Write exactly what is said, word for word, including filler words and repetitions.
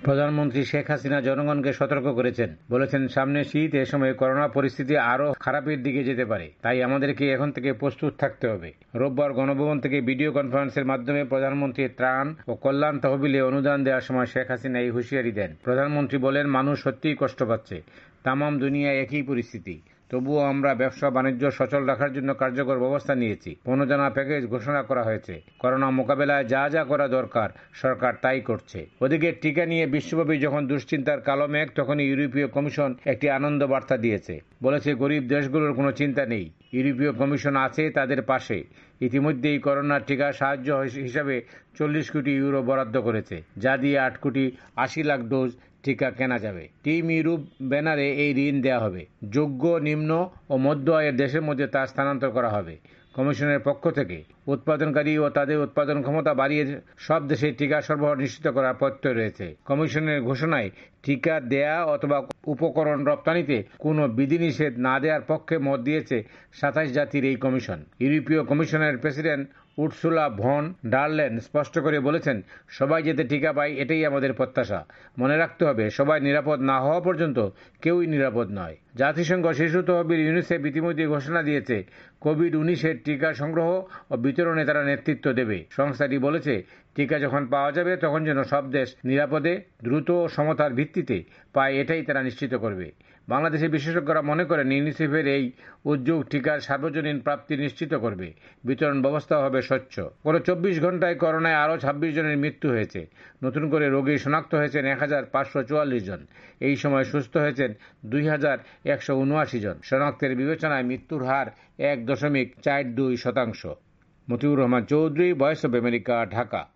প্রধানমন্ত্রী শেখ হাসিনা জনগণকে সতর্ক করেছেন, বলেছেন সামনে শীত, এ সময় করোনা পরিস্থিতি আরও খারাপের দিকে যেতে পারে, তাই আমাদেরকে এখন থেকে প্রস্তুত থাকতে হবে। রোববার গণভবন থেকে ভিডিও কনফারেন্সের মাধ্যমে প্রধানমন্ত্রী ত্রাণ ও কল্যাণ তহবিলে অনুদান দেওয়ার সময় শেখ হাসিনা এই হুঁশিয়ারি দেন। প্রধানমন্ত্রী বলেন, মানুষ সত্যিই কষ্ট পাচ্ছে, তামাম দুনিয়ায় একই পরিস্থিতি, তবুও আমরা ব্যবসা বাণিজ্য সচল রাখার জন্য কার্যকর ব্যবস্থা নিয়েছি। পণ্যজানা প্যাকেজ ঘোষণা করা হয়েছে। করোনা মোকাবেলায় যা যা করা দরকার সরকার তাই করছে। ওদিকে টিকা নিয়ে বিশ্বব্যাপী যখন দুশ্চিন্তার কালো মেঘ, তখনই ইউরোপীয় কমিশন একটি আনন্দ বার্তা দিয়েছে। বলেছে, গরিব দেশগুলোর কোনো চিন্তা নেই, ইউরোপীয় কমিশন আছে তাদের পাশে। ইতিমধ্যেই করোনার টিকা সাহায্য হিসাবে চল্লিশ কোটি ইউরো বরাদ্দ করেছে, যা দিয়ে আট কোটি আশি লাখ ডোজ টিকা কেনা যাবে। টিম ইউরোপ ব্যানারে এই ঋণ দেওয়া হবে। যোগ্য, নিম্ন ও মধ্য আয়ের দেশের মধ্যে তা স্থানান্তর করা হবে। কমিশনের পক্ষ থেকে উৎপাদনকারী ও তাদের উৎপাদন ক্ষমতা বাড়িয়ে সব দেশে টিকা সরবরাহ নিশ্চিত করার প্রত্যয় রয়েছে। কমিশনের ঘোষণায় টিকা দেয়া অথবা উপকরণ রপ্তানিতে কোনো বিধিনিষেধ না দেওয়ার পক্ষে মত দিয়েছে সাতাশ জাতির এই কমিশন। ইউরোপীয় কমিশনের president Ursula von der Leyen স্পষ্ট করে বলেছেন, সবাই যাতে টিকা পায় এটাই আমাদের প্রত্যাশা। মনে রাখতে হবে, সবাই নিরাপদ না হওয়া পর্যন্ত কেউই নিরাপদ নয়। জাতিসংঘ শিশু তহবিল ইউনিসেফ ইতিমধ্যে ঘোষণা দিয়েছে, কোভিড উনিশের টিকা সংগ্রহ ও বিতরণে তারা নেতৃত্ব দেবে। সংস্থাটি বলেছে, টিকা যখন পাওয়া যাবে তখন যেন সব দেশ নিরাপদে, দ্রুত ও সমতার ভিত্তিতে পায়, এটাই তারা নিশ্চিত করবে। বাংলাদেশের বিশেষজ্ঞরা মনে করেন, ইউনিসেফের এই উদ্যোগ টিকার সার্বজনীন প্রাপ্তি নিশ্চিত করবে। বিতরণ ব্যবস্থা হবে স্বচ্ছ। গত চব্বিশ ঘন্টায় করোনায় আরও ছাব্বিশ জনের মৃত্যু হয়েছে। নতুন করে রোগী শনাক্ত হয়েছেন এক হাজার পাঁচশো চুয়াল্লিশ জন। এই সময় সুস্থ হয়েছেন দুই হাজার একশো উনআশি জন। শনাক্তের বিবেচনায় মৃত্যুর হার এক দশমিক চার দুই শতাংশ। Motiur Rahman Chowdhury, Voice of America, Dhaka.